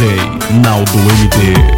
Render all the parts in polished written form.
DJ Naldo MD.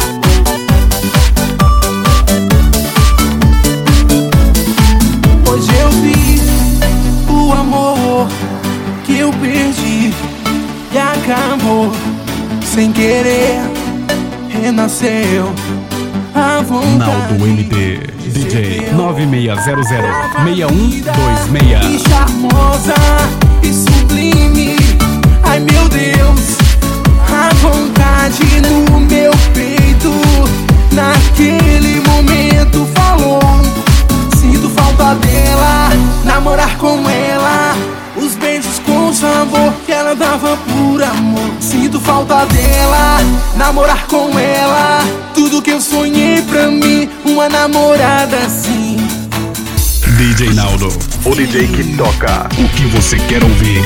Hoje eu vi o amor que eu perdi e acabou sem querer, renasceu a vontade. Naldo MD, DJ 9600-6126. E charmosa e sublime, ai meu Deus, a vontade no meu peito, naquele momento falou. Sinto falta dela, namorar com ela, os beijos com sabor que ela dava por amor. Sinto falta dela, namorar com ela, tudo que eu sonhei pra mim, uma namorada assim. DJ Naldo, O DJ que toca. o que você quer ouvir?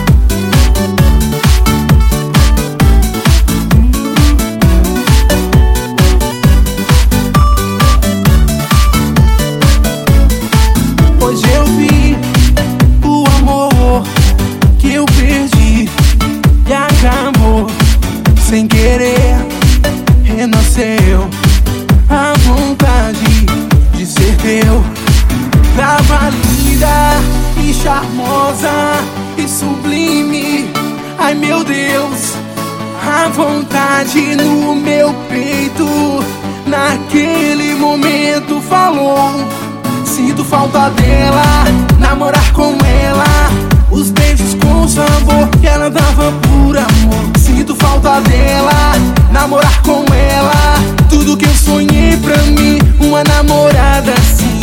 Hoje eu vi o amor que eu perdi e acabou sem querer, renasceu a vontade de ser teu. Tava linda e charmosa e sublime, ai meu Deus, a vontade no meu peito, naquele momento falou. Sinto falta dela, namorar com ela, os beijos com sabor que ela dava por amor. Sinto falta dela, namorar com ela, tudo que eu sonhei pra mim, uma namorada assim.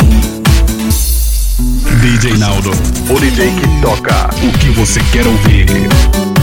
DJ Naldo, O DJ que toca. o que você quer ouvir?